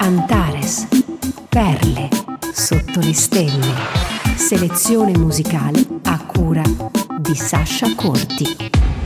Antares, perle sotto le stelle, selezione musicale a cura di Sasha Corti.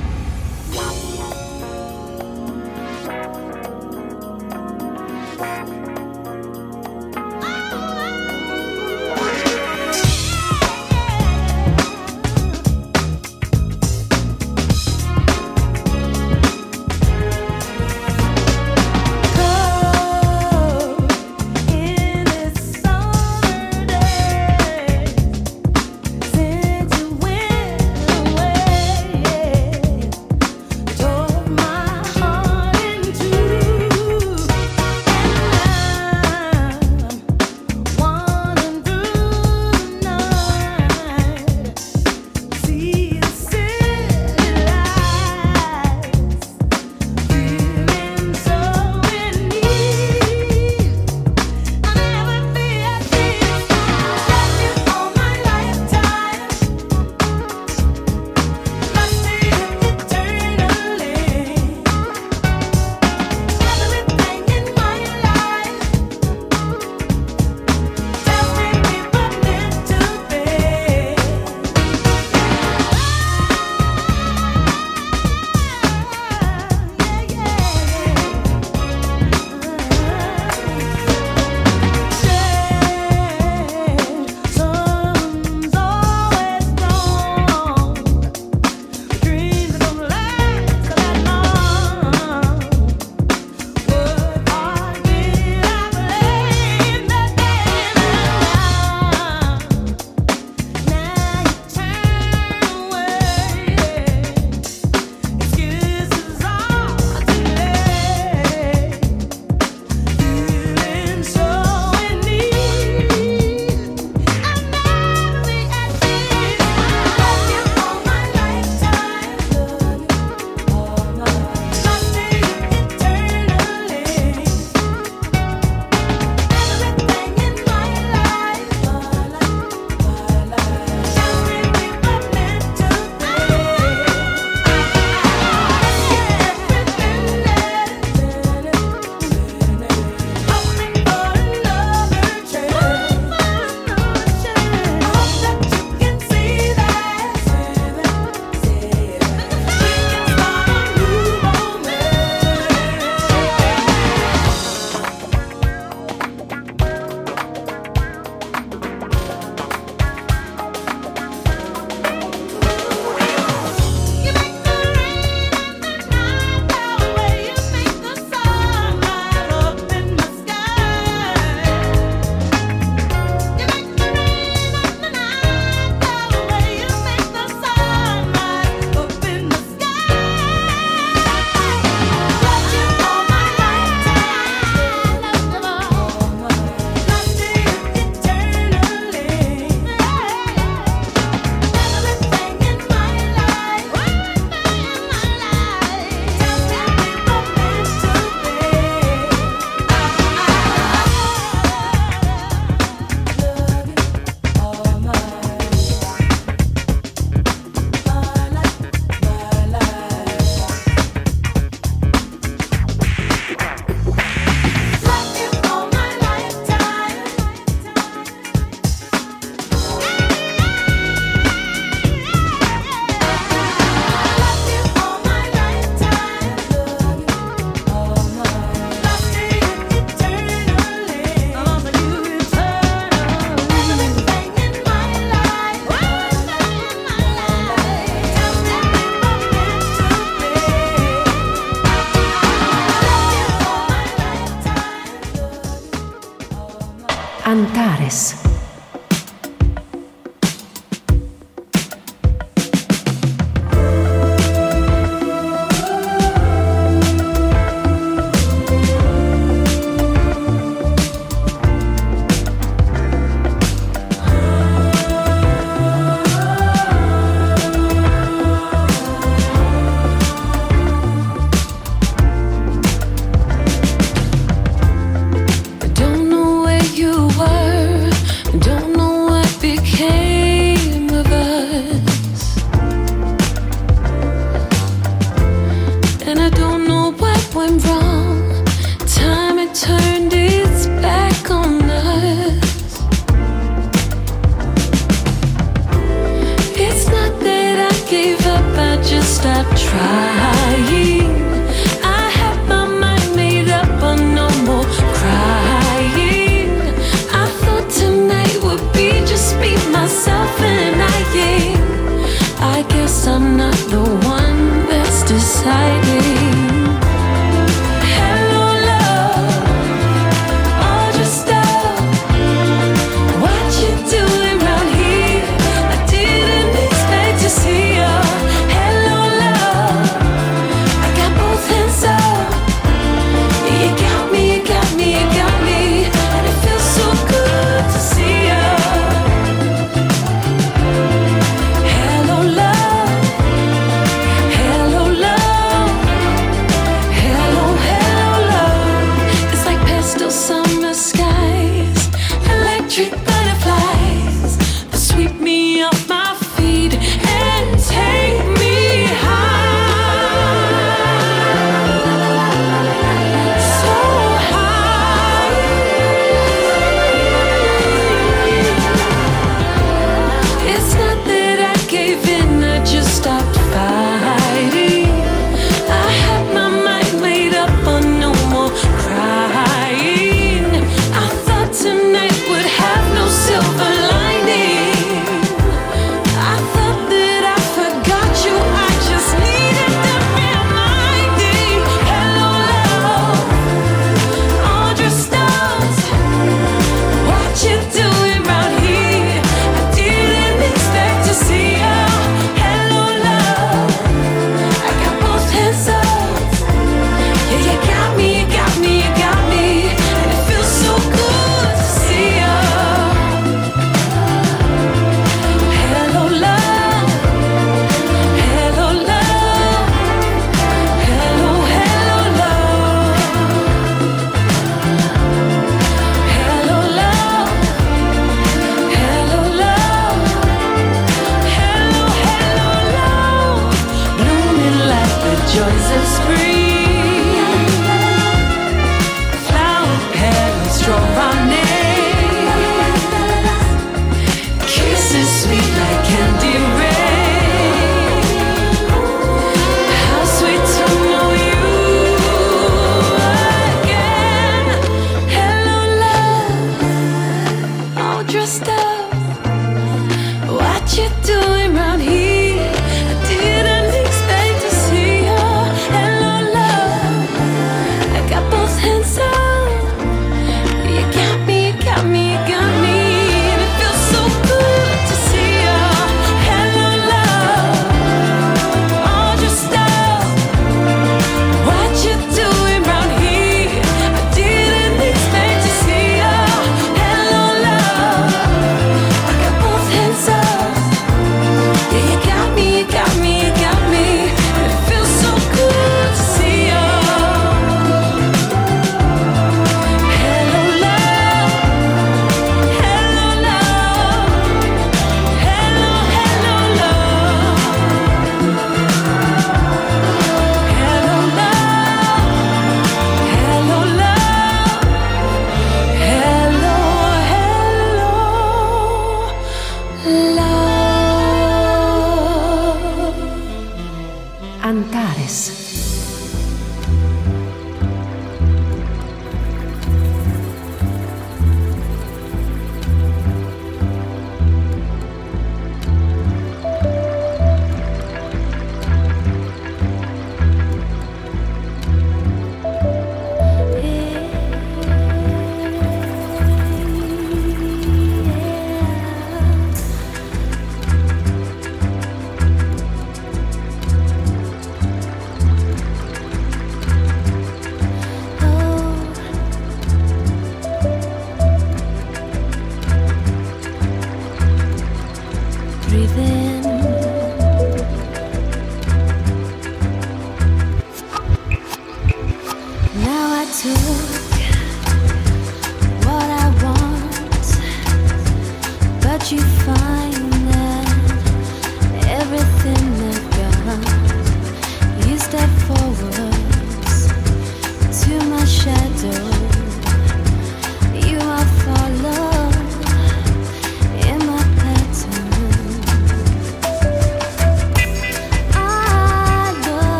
Antares.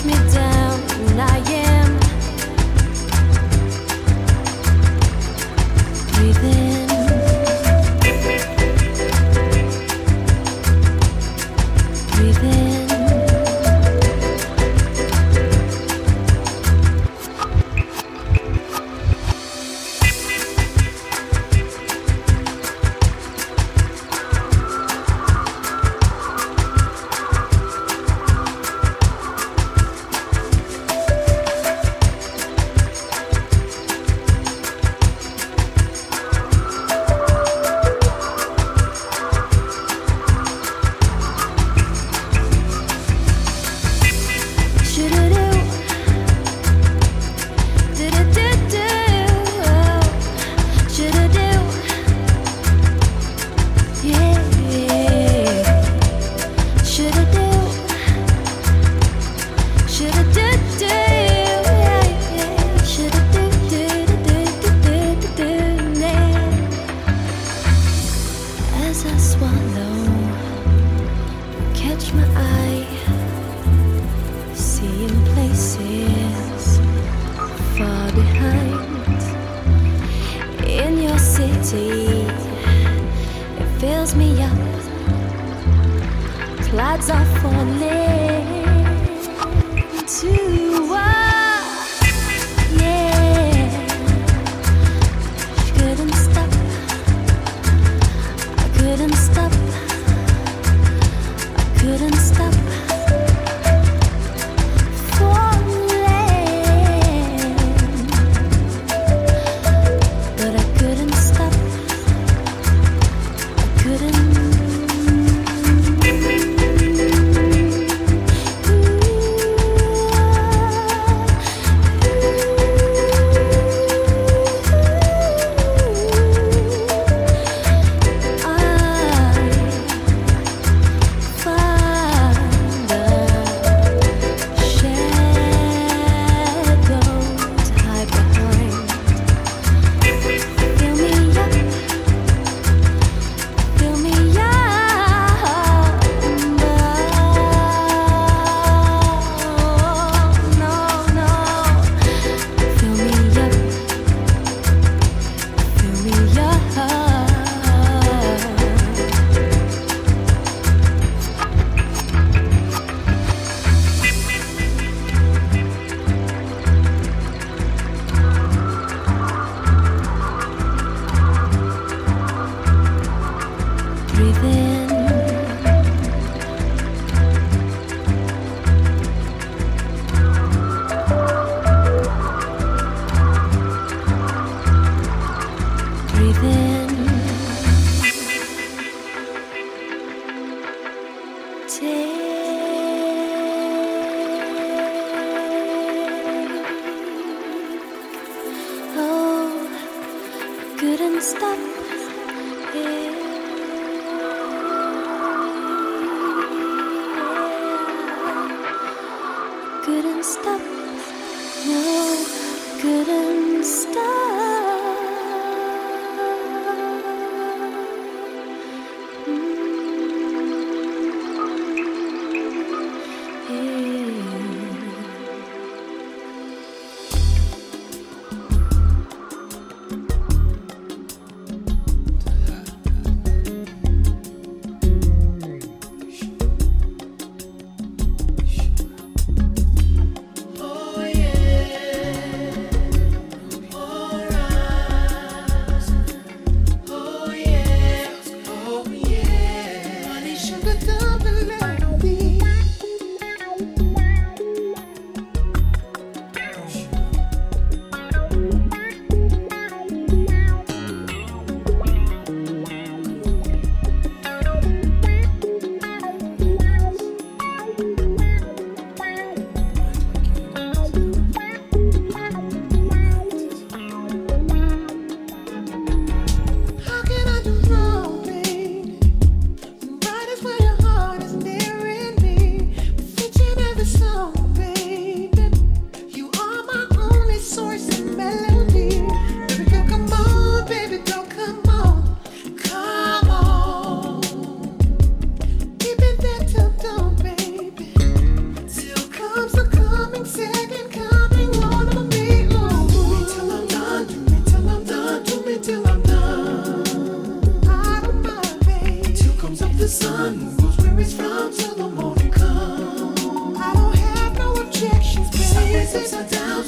me down, and I am breathing. Breathing.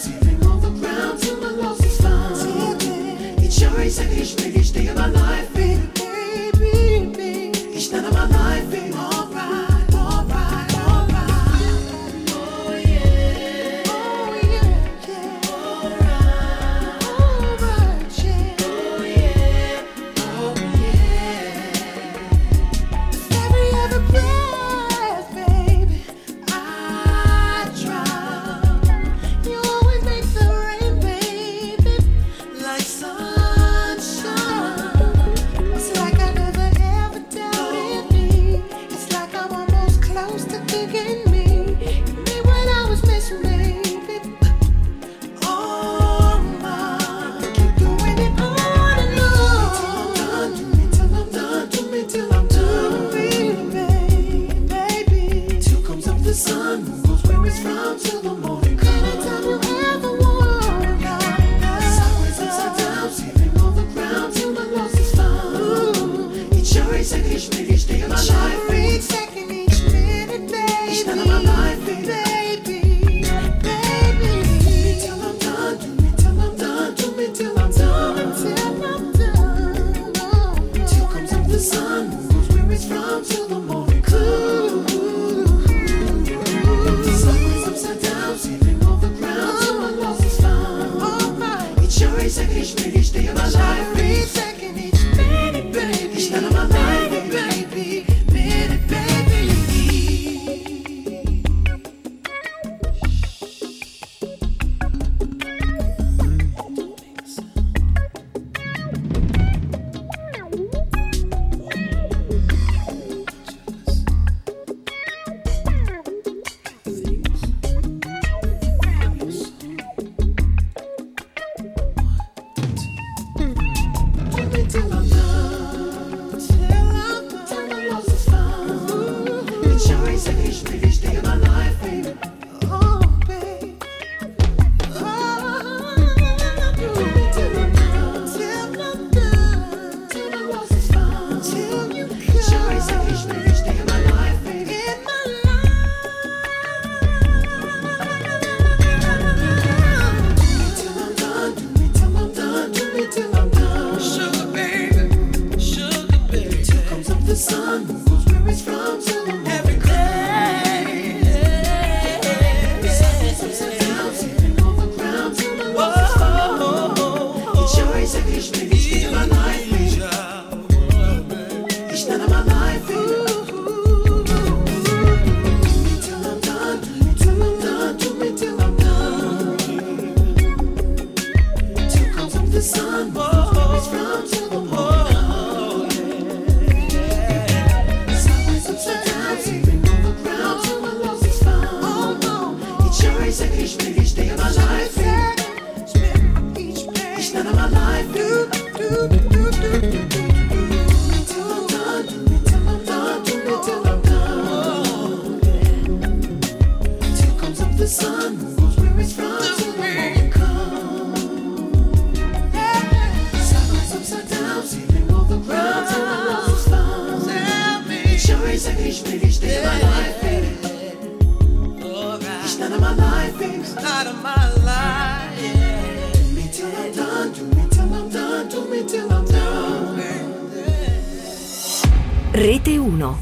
Rete 1.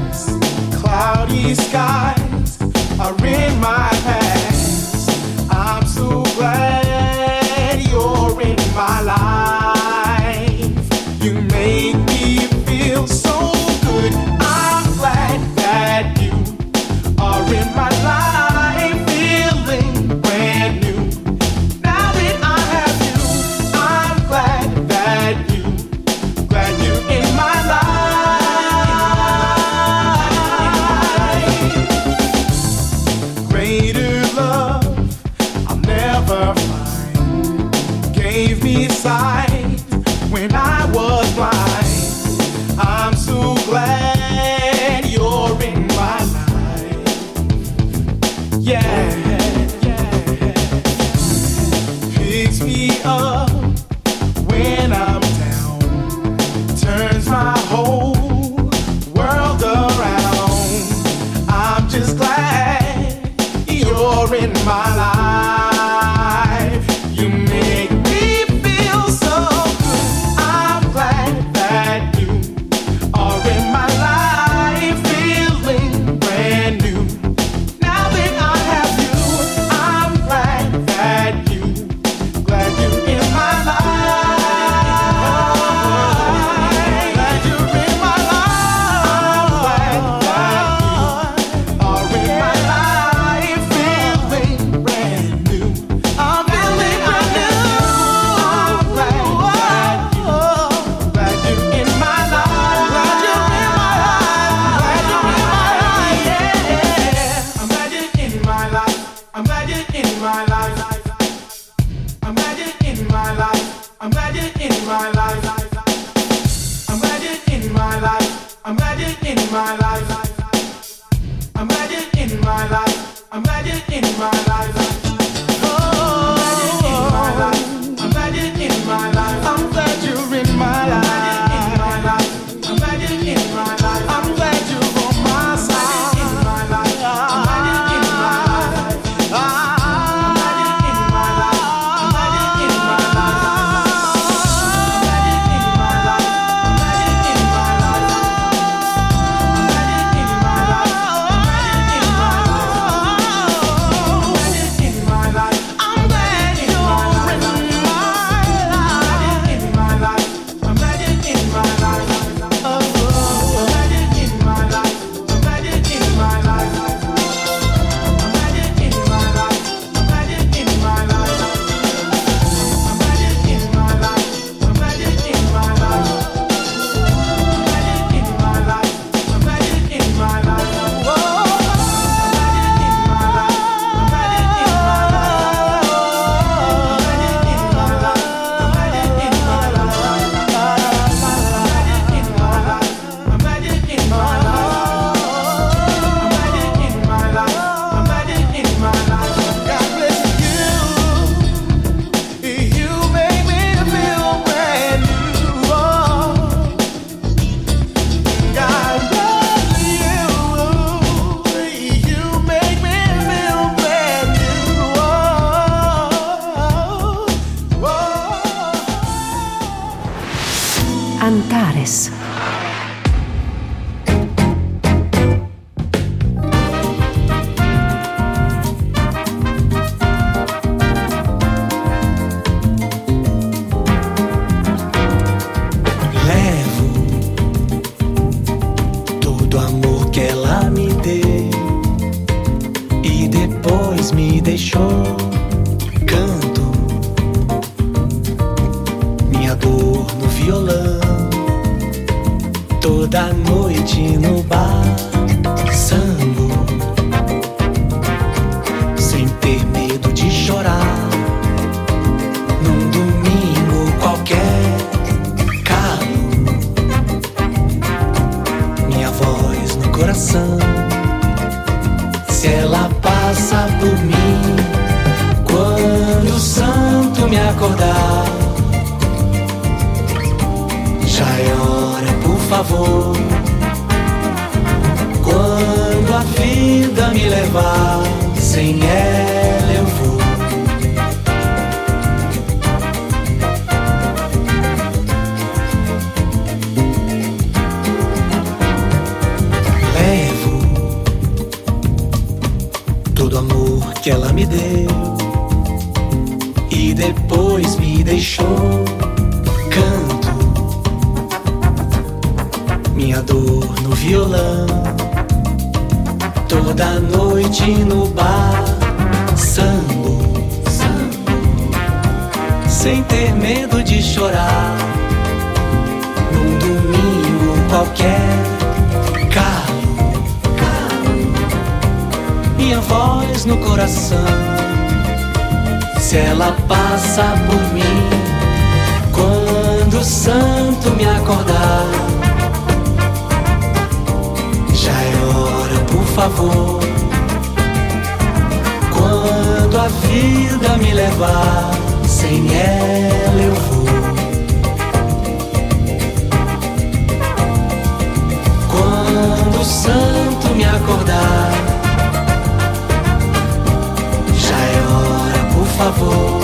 Skies are in my past. Picks me up when I'm down, turns my whole world around. I'm just glad you're in my life. You make me feel so good. I'm glad that you are in my life, feeling brand new. Now that I have you, I'm glad that you, glad you're in my life. Glad you're in my life. I'm glad that you are in my life, feeling brand new. I'm feeling brand new. I'm glad that you, glad you're in my life. Glad you're in my life. Glad you're in my life. Yeah. I'm glad you're in my life. I'm glad you're in my life. I'm glad you're in my life. I'm glad you're in my life. I'm glad you're in my life. I'm glad you're in my life. I'm glad you're in my life. I'm glad you're in my life. I'm glad you're in my life. I'm glad you're in my life. I'm glad you're in my life. I'm glad you're on my side. I'm glad you're in my life. I'm glad you're in my life. I'm glad you're in my life. Antares. Levo todo o amor que ela me deu e depois me deixou. Canto minha dor no violão, toda noite no bar, sambo, sem ter medo de chorar. Num domingo qualquer, calo minha voz no coração. Se ela passa por mim, quando o santo me acordar, já é hora, por favor. Quando a vida me levar, sem ela eu vou. Levo todo o amor que ela me deu e depois me deixou. Canto minha dor no violão, toda noite no bar, sambo, sem ter medo de chorar. Num domingo qualquer, calo minha voz no coração. Se ela passa por mim, quando o santo me acordar, já é hora, por favor. vida me levar, sem ela eu vou. Quando o santo me acordar, já é hora, por favor.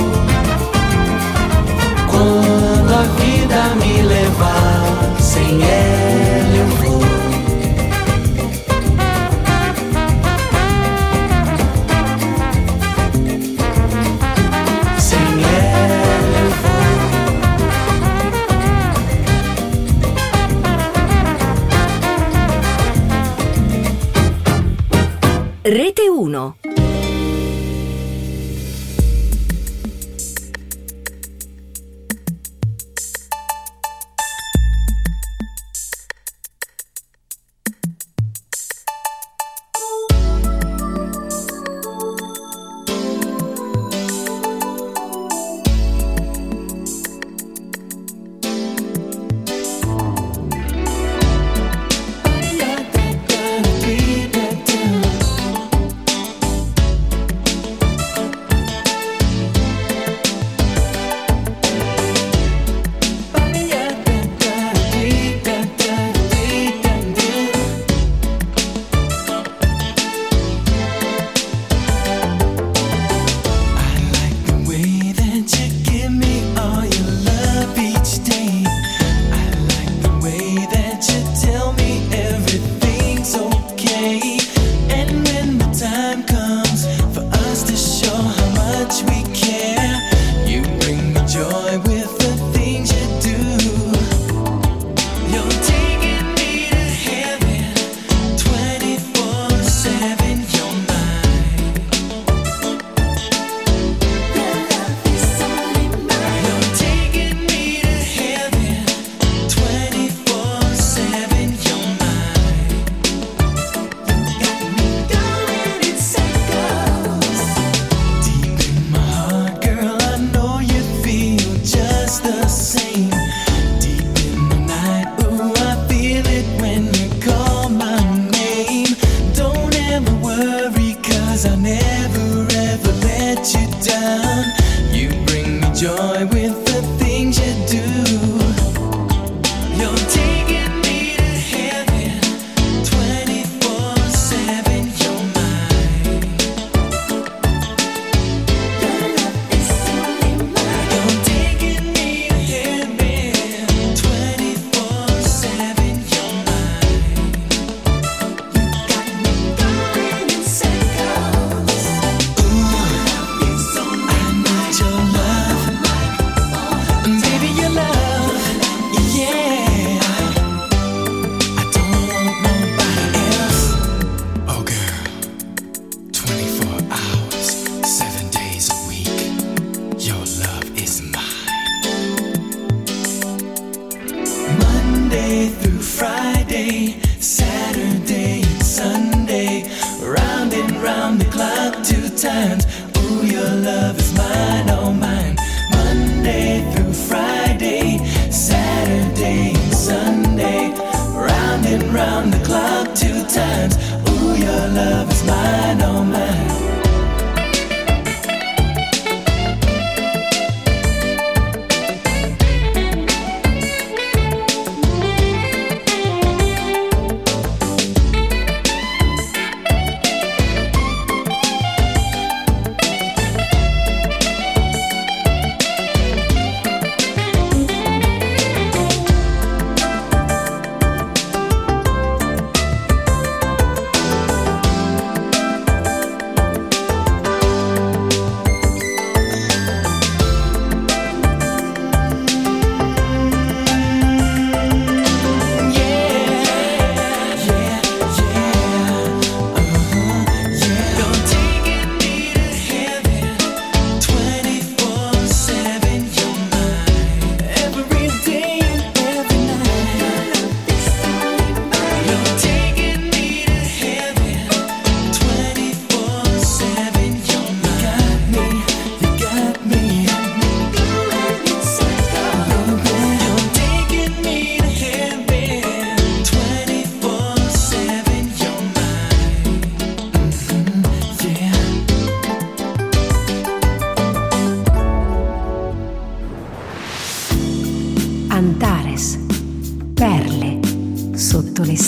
Quando a vida me levar, sem ela eu vou. Rete 1.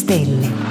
stelle.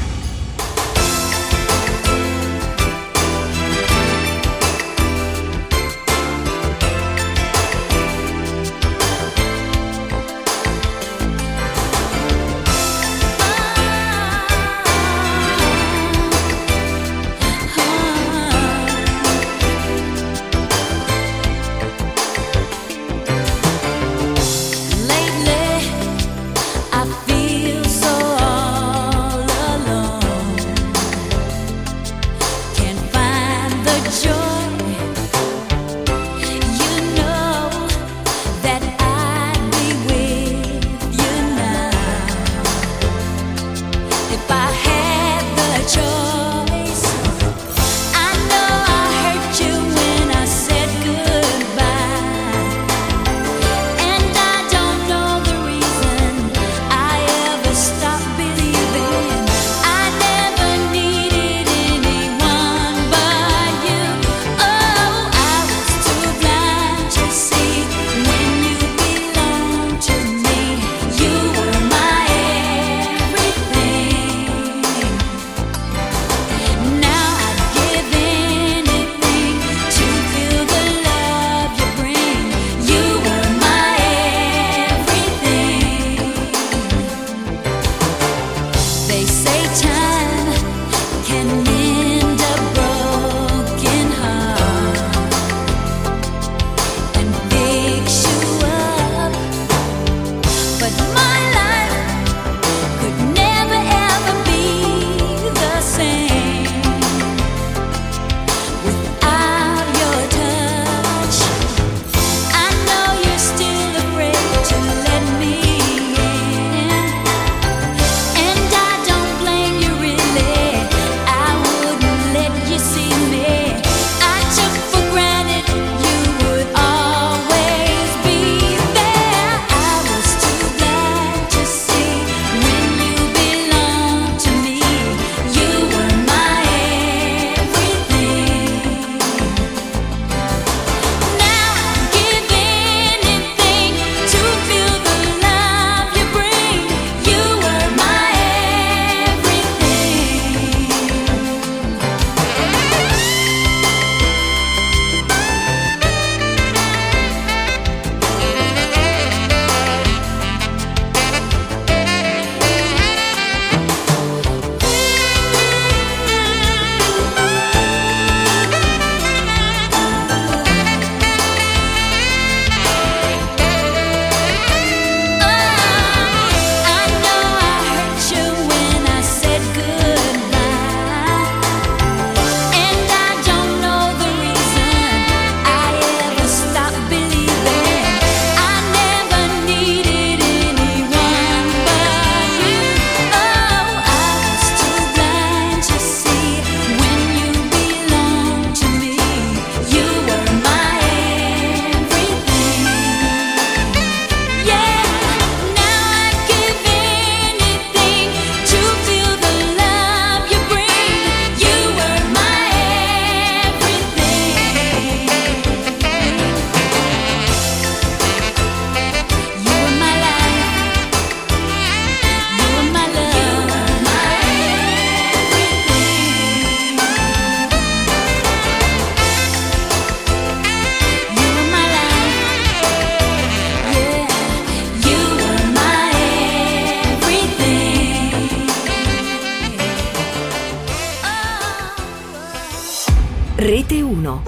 Rete 1.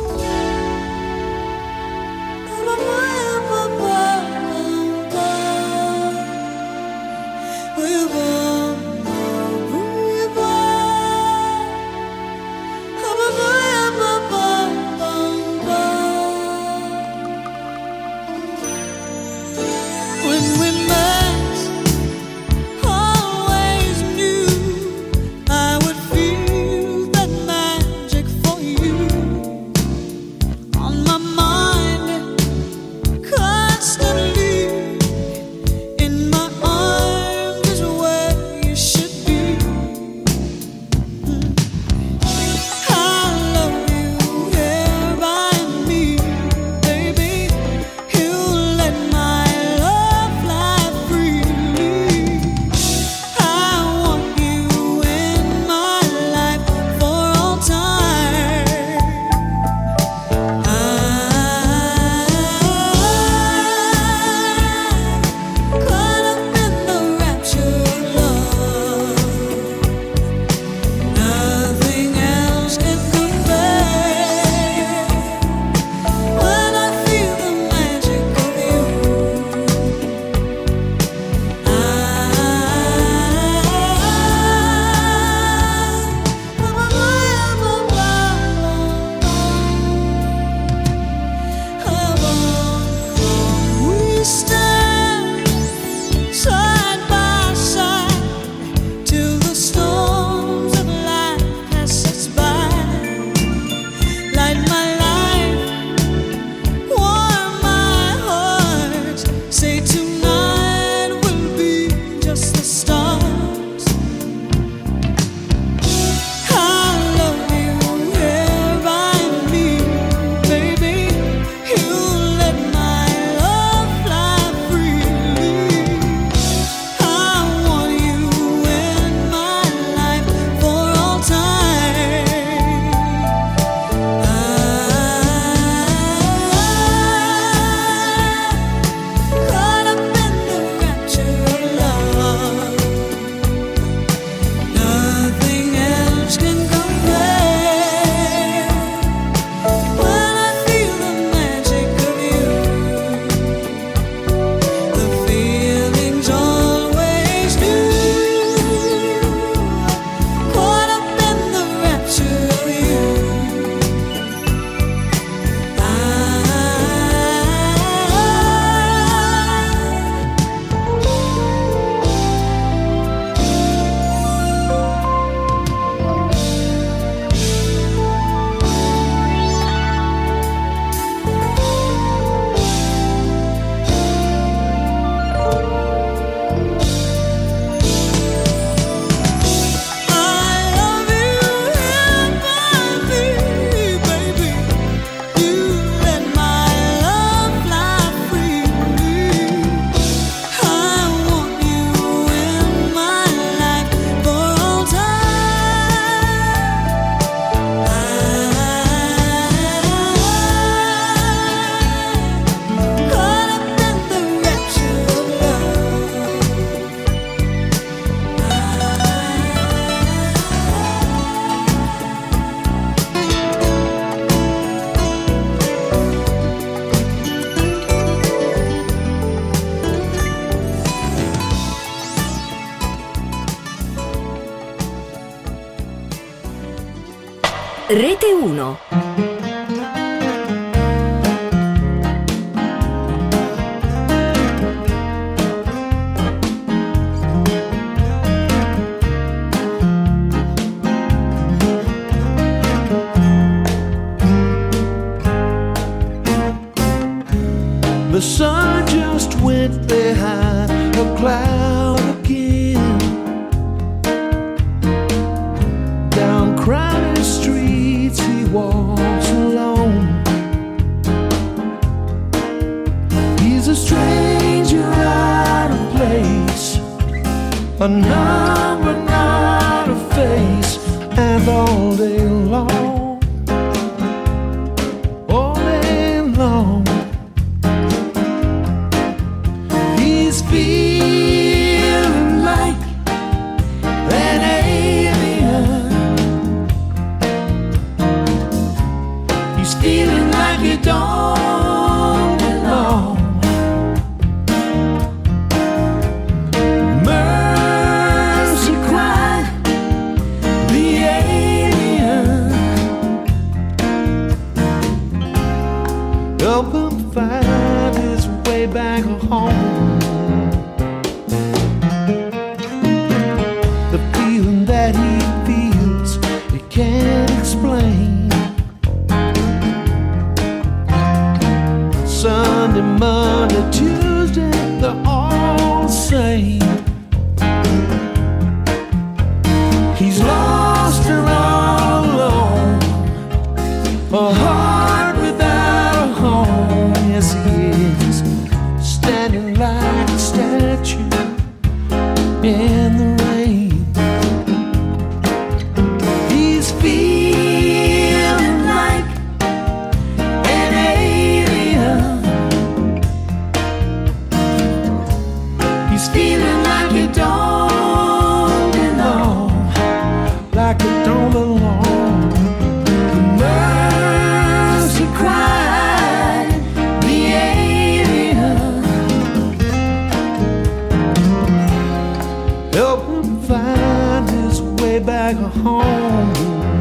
I would feel that magic for you. Rete 1. The sun just went behind a cloud again. Down crowded streets he walks alone. He's a stranger out of place, a number, not a face. And all day long, all day long, he's feeling like an alien. He's feeling like he don't belong. Mercy cried the alien. Help him find his way back home. The feeling that he feels, he can't explain. Sunday, Monday, Tuesday, they're all the same. He's lost and all alone, a heart without a home. Yes, he is, standing like a statue in the rain. He's feeling like an alien. He's feeling like he don't belong, like he don't belong. Mercy cried the alien. Help him find his way back home.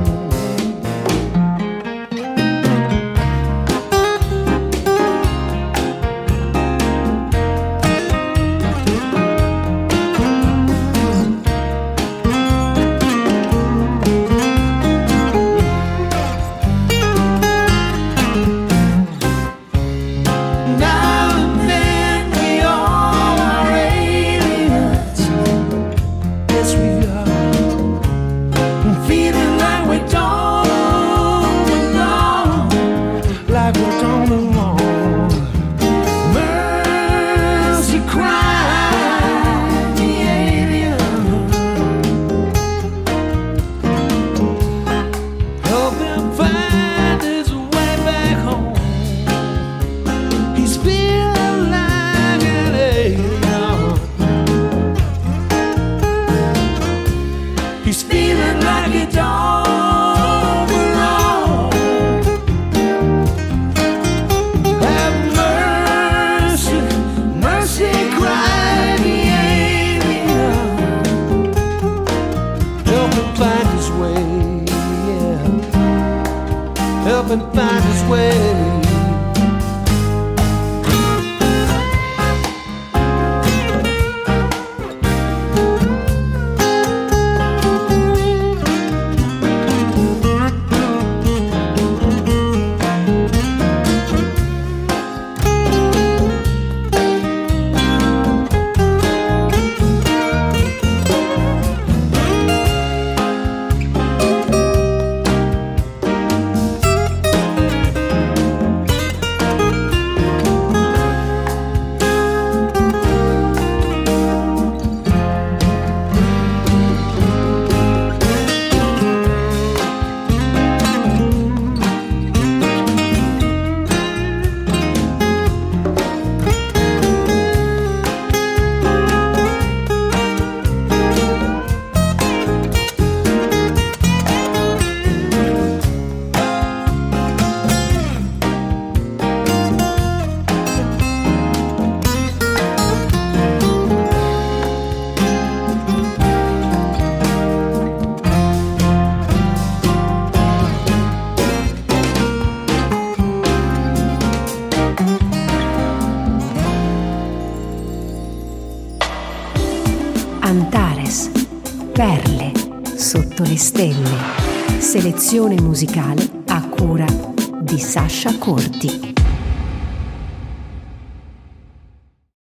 Now and then we all are aliens. Yes, we are. Feeling like we don't belong, like we don't belong. Mercy cried the alien. Help him find his way back home. He's feeling like an alien. He's feeling like he don't belong. Have mercy, mercy, cry the alien. Help him find his way, yeah. Help him find his way. Perle sotto le stelle. Selezione musicale a cura di Sasha Corti.